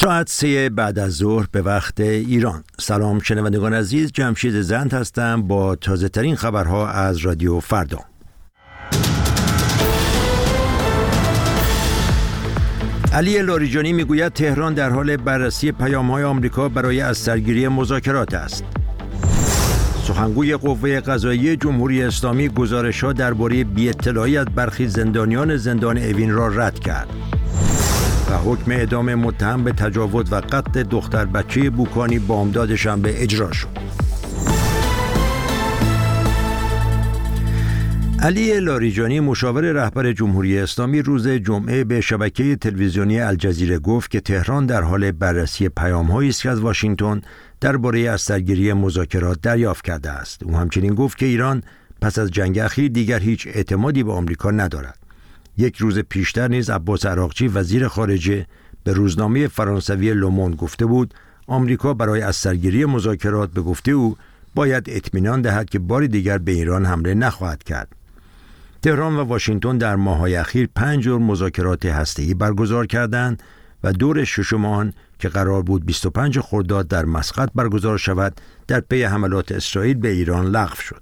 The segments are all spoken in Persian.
ساعت 3 بعد از ظهر به وقت ایران. سلام شنوندگان عزیز، جمشید زند هستم با تازه ترین خبرها از رادیو فردا. علی لاریجانی میگوید تهران در حال بررسی پیام‌های آمریکا برای از سرگیری مذاکرات است. سخنگوی قوه قضاییه جمهوری اسلامی گزارش‌ها درباره بی‌اطلاعی از برخی زندانیان زندان اوین را رد کرد. و حکم اعدام متهم به تجاوز و قتل دختر بچه بوکانی بامداد شنبه اجرا شد. علی لاریجانی مشاور رهبر جمهوری اسلامی روز جمعه به شبکه تلویزیونی الجزیره گفت که تهران در حال بررسی پیام‌هایی است که از واشنگتن درباره از سرگیری مذاکرات دریافت کرده است. او همچنین گفت که ایران پس از جنگ اخیر دیگر هیچ اعتمادی به آمریکا ندارد. یک روز پیشتر نیز عباس عراقچی وزیر خارجه به روزنامه فرانسوی لوموند گفته بود آمریکا برای از سرگیری مذاکرات به گفته او باید اطمینان دهد که بار دیگر به ایران حمله نخواهد کرد. تهران و واشنگتن در ماه‌های اخیر 5 دور مذاکرات هسته‌ای برگزار کردند و دور ششم آن که قرار بود 25 خرداد در مسقط برگزار شود در پی حملات اسرائیل به ایران لغو شد.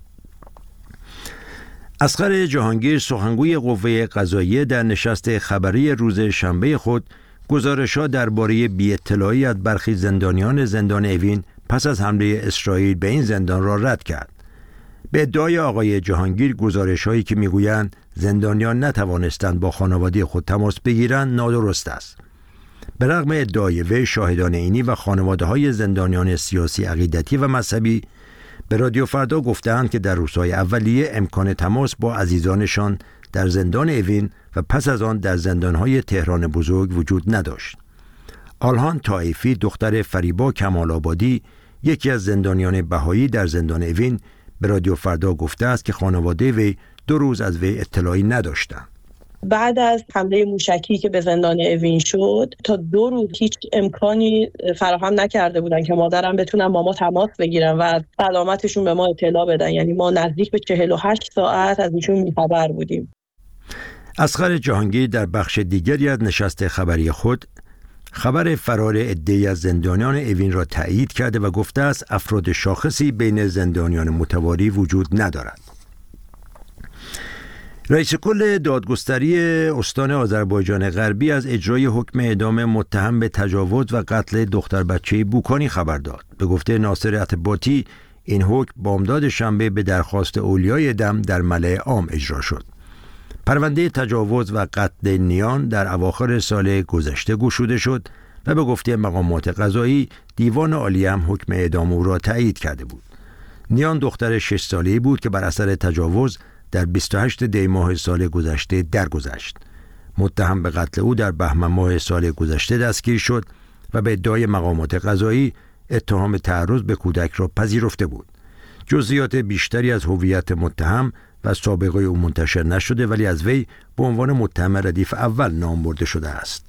اصغر جهانگیر سخنگوی قوه قضاییه در نشست خبری روز شنبه خود گزارش‌ها درباره بی‌اطلاعی از برخی زندانیان زندان اوین پس از حمله اسرائیل به این زندان را رد کرد. به ادعای آقای جهانگیر گزارش‌هایی که می‌گویند زندانیان نتوانستند با خانواده خود تماس بگیرند نادرست است. به رغم ادعای وی شاهدان عینی و خانواده‌های زندانیان سیاسی، عقیدتی و مذهبی به رادیو فردا گفتند که در روزهای اولیه امکان تماس با عزیزانشان در زندان اوین و پس از آن در زندانهای تهران بزرگ وجود نداشت. آلهان طائفی دختر فریبا کمال آبادی یکی از زندانیان بهایی در زندان اوین به رادیو فردا گفته است که خانواده وی 2 روز از وی اطلاعی نداشتند. بعد از حمله موشکی که به زندان اوین شد تا 2 روز هیچ امکانی فراهم نکرده بودن که مادرم بتونن با ما تماس بگیرن و از سلامتشون به ما اطلاع بدن. یعنی ما نزدیک به 48 ساعت از ایشون بی‌خبر بودیم. اصغر جهانگیر در بخش دیگری از نشست خبری خود خبر فرار عده‌ای از زندانیان اوین را تایید کرده و گفته است افراد شاخصی بین زندانیان متواری وجود ندارد. رئیس کل دادگستری استان آذربایجان غربی از اجرای حکم اعدام متهم به تجاوز و قتل دختر بچه بوکانی خبر داد. به گفته ناصر عتباتی این حکم بامداد شنبه به درخواست اولیای دم در ملأ عام اجرا شد. پرونده تجاوز و قتل نیان در اواخر سال گذشته گشوده شد و به گفته مقامات قضایی دیوان عالی هم حکم اعدام او را تایید کرده بود. نیان دختر 6 ساله‌ای بود که بر اثر تجاوز در 28 دی ماه سال گذشته درگذشت. متهم به قتل او در بهمن ماه سال گذشته دستگیر شد و به ادعای مقامات قضایی اتهام تعرض به کودک را پذیرفته بود. جزئیات بیشتری از هویت متهم و سابقه او منتشر نشده ولی از وی به عنوان متهم ردیف اول نام برده شده است.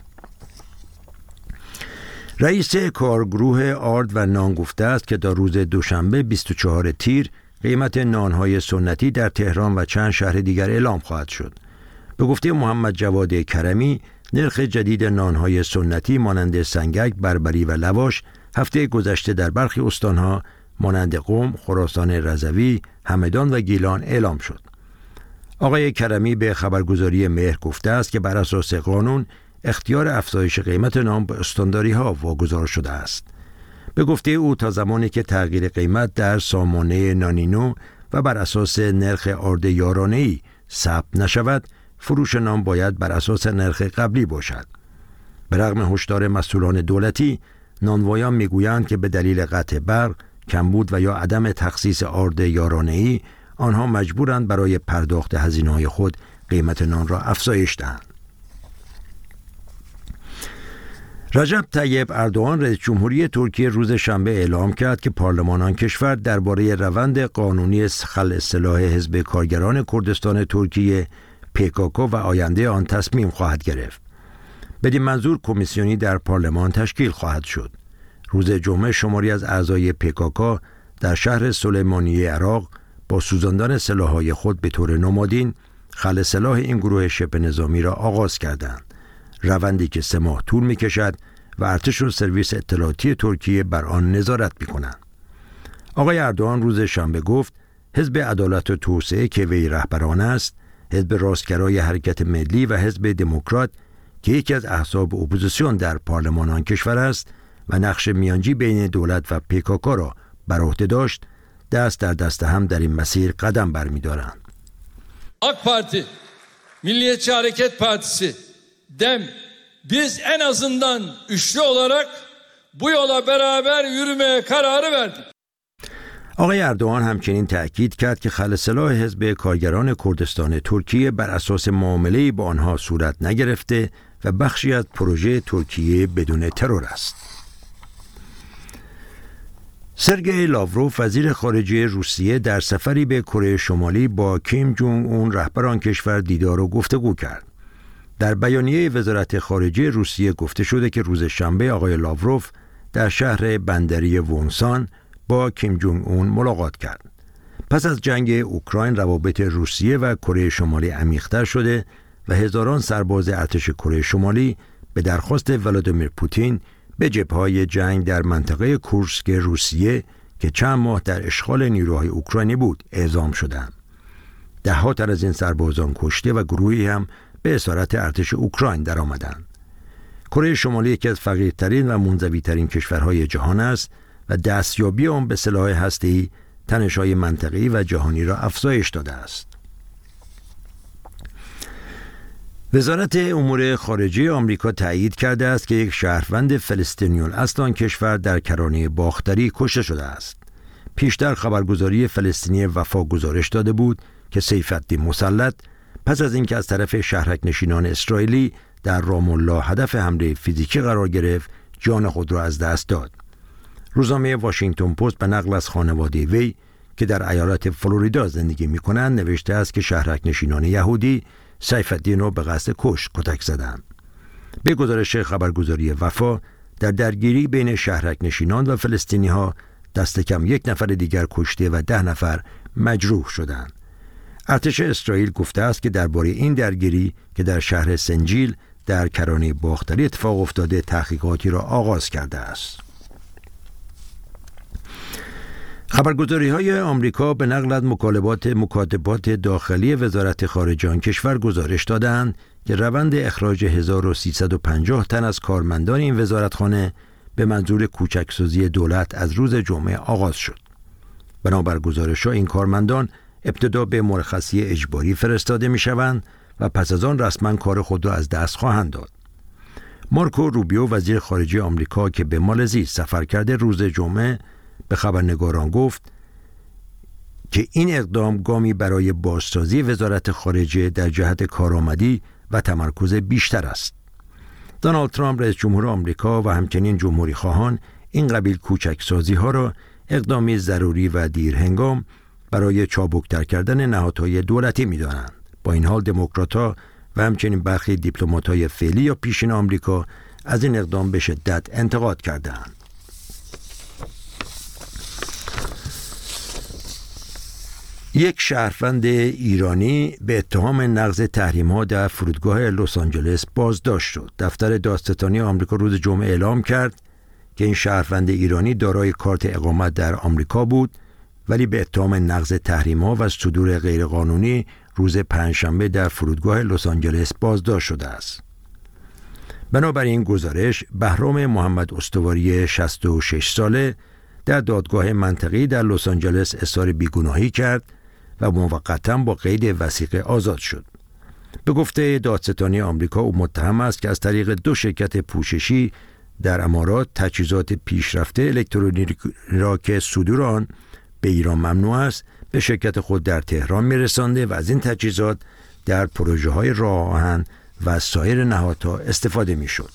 رئیس کارگروه آرد و نان گفته است که در روز دوشنبه 24 تیر قیمت نانهای سنتی در تهران و چند شهر دیگر اعلام خواهد شد. به گفته محمد جواد کرمی نرخ جدید نانهای سنتی مانند سنگک، بربری و لواش هفته گذشته در برخی استانها مانند قم، خراسان رضوی، همدان و گیلان اعلام شد. آقای کرمی به خبرگزاری مهر گفته است که بر اساس قانون اختیار افزایش قیمت نان به استانداری‌ها واگذار شده است. به گفته او تا زمانی که تغییر قیمت در سامانه نانینو و بر اساس نرخ آرد یارانه‌ای ثبت نشود، فروش نان باید بر اساس نرخ قبلی باشد. به رغم هشدار مسئولان دولتی، نانوایان میگویند که به دلیل قطع برق، کمبود و یا عدم تخصیص آرد یارانه‌ای آنها مجبورند برای پرداخت هزینه‌های خود قیمت نان را افزایش دهند. رجب طیب اردوغان رئیس جمهوری ترکیه روز شنبه اعلام کرد که پارلمان آن کشور درباره روند قانونی خلع سلاح حزب کارگران کردستان ترکیه PKK و آینده آن تصمیم خواهد گرفت. بدین منظور کمیسیونی در پارلمان تشکیل خواهد شد. روز جمعه شماری از اعضای PKK در شهر سلیمانیه عراق با سوزاندن سلاح‌های خود به طور نمادین خلع سلاح این گروه شبه نظامی را آغاز کردند. روندی که 3 ماه طول می‌کشد و ارتش و سرویس اطلاعاتی ترکیه بر آن نظارت می‌کنند. آقای اردوغان روز شنبه گفت حزب عدالت و توسعه که وی رهبران است، حزب راستگرای حرکت ملی و حزب دموکرات که یکی از احزاب اپوزیسیون در پارلمان آن کشور است و نقش میانجی بین دولت و PKK را بر عهده داشت، دست در دست هم در این مسیر قدم برمی‌دارند. AK Parti, Milliyetçi Hareket Partisi, DEM, biz en azından üçlü olarak bu yola beraber yürümeye kararı verdik. آقای اردوغان همچنین تأکید کرد که خلسلاح حزب کارگران کردستان ترکیه بر اساس معامله‌ای با آنها صورت نگرفته و بخشی از پروژه ترکیه بدون ترور است. سرگئی لاوروف وزیر خارجه روسیه در سفری به کره شمالی با کیم جونگ اون رهبر آن کشور دیدار و گفتگو کرد. در بیانیه وزارت خارجه روسیه گفته شده که روز شنبه آقای لاوروف در شهر بندری وونسان با کیم جونگ اون ملاقات کرد. پس از جنگ اوکراین روابط روسیه و کره شمالی عمیق‌تر شده و هزاران سرباز ارتش کره شمالی به درخواست ولادیمیر پوتین به جبهه‌های جنگ در منطقه کورسک روسیه که چند ماه در اشغال نیروهای اوکراینی بود اعزام شدند. ده‌ها تن از این سربازان کشته و گروهی هم به اسارت ارتش اوکراین درآمدند. کره شمالی یکی از فقیرترین و منزوی‌ترین کشورهای جهان است و دستیابی آن به سلاح هسته‌ای تنش‌های منطقه‌ای و جهانی را افزایش داده است. وزارت امور خارجه آمریکا تایید کرده است که یک شهروند فلسطینی الاصل آن کشور در کرانه باختری کشته شده است. پیشتر خبرگزاری فلسطینی وفا گزارش داده بود که سیف الدین مسلط پس از اینکه از طرف شهرک نشینان اسرائیلی در رام الله هدف حمله فیزیکی قرار گرفت، جان خود را از دست داد. روزنامه واشنگتن پست به نقل از خانواده وی که در ایالت فلوریدا زندگی می‌کنند نوشته است که شهرک نشینان یهودی سیف الدین را به قصد کتک زدند. به گزارش خبرگزاری وفا در درگیری بین شهرک نشینان و فلسطینی‌ها دست کم 1 نفر دیگر کشته و 10 نفر مجروح شدند. ارتش اسرائیل گفته است که درباره این درگیری که در شهر سنجیل در کرانه باختری اتفاق افتاده تحقیقاتی را آغاز کرده است. خبرگزاری‌های آمریکا به نقل از مکاتبات داخلی وزارت خارجه آن کشور گزارش دادند که روند اخراج 1350 تن از کارمندان این وزارتخانه به منظور کوچکسازی دولت از روز جمعه آغاز شد. بنابر گزارش‌ها این کارمندان ابتدا به مرخصی اجباری فرستاده می‌شوند و پس از آن رسما کار خود را از دست خواهند داد. مارکو روبیو وزیر خارجه آمریکا که به مالزی سفر کرده روز جمعه به خبرنگاران گفت که این اقدام گامی برای بازسازی وزارت خارجه در جهت کارآمدی و تمرکز بیشتر است. دونالد ترامپ رئیس جمهور آمریکا و همچنین جمهوری خواهان این قبیل کوچکسازی ها را اقدامی ضروری و دیرهنگام برای چابکتر کردن نهادهای دولتی می دانند. با این حال دموکرات‌ها و همچنین برخی دیپلمات‌های فعلی یا پیشین آمریکا از این اقدام به شدت انتقاد کردند. یک شهروند ایرانی به اتهام نقض تحریم‌ها در فرودگاه لس آنجلس بازداشت شد. دفتر دادستانی آمریکا روز جمعه اعلام کرد که این شهروند ایرانی دارای کارت اقامت در آمریکا بود ولی به اتهام نقض تحریم‌ها و صدور غیرقانونی روز پنجشنبه در فرودگاه لس آنجلس بازداشت شده است. بنابراین گزارش بهرام محمد استواری 66 ساله در دادگاه منطقه‌ای در لس آنجلس اظهار بیگناهی کرد و موقتا با قید وثیقه آزاد شد. به گفته دادستانی آمریکا او متهم است که از طریق 2 شرکت پوششی در امارات تجهیزات پیشرفته الکترونیکی را که صدور آن به ایران ممنوع است به شرکت خود در تهران می‌رسانده و از این تجهیزات در پروژه‌های راه آهن و سایر نهادها استفاده می‌شد.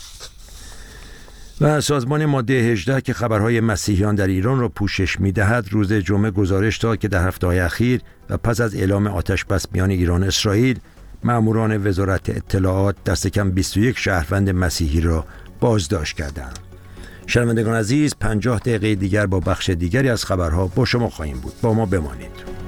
و سازمان ماده 18 که خبرهای مسیحیان در ایران را پوشش می‌دهد روز جمعه گزارش داد که در هفته‌های اخیر و پس از اعلام آتش‌بس میان ایران و اسرائیل مأموران وزارت اطلاعات دست کم 21 شهروند مسیحی را بازداشت کردند. شنوندگان عزیز 50 دقیقه دیگر با بخش دیگری از خبرها با شما خواهیم بود. با ما بمانید.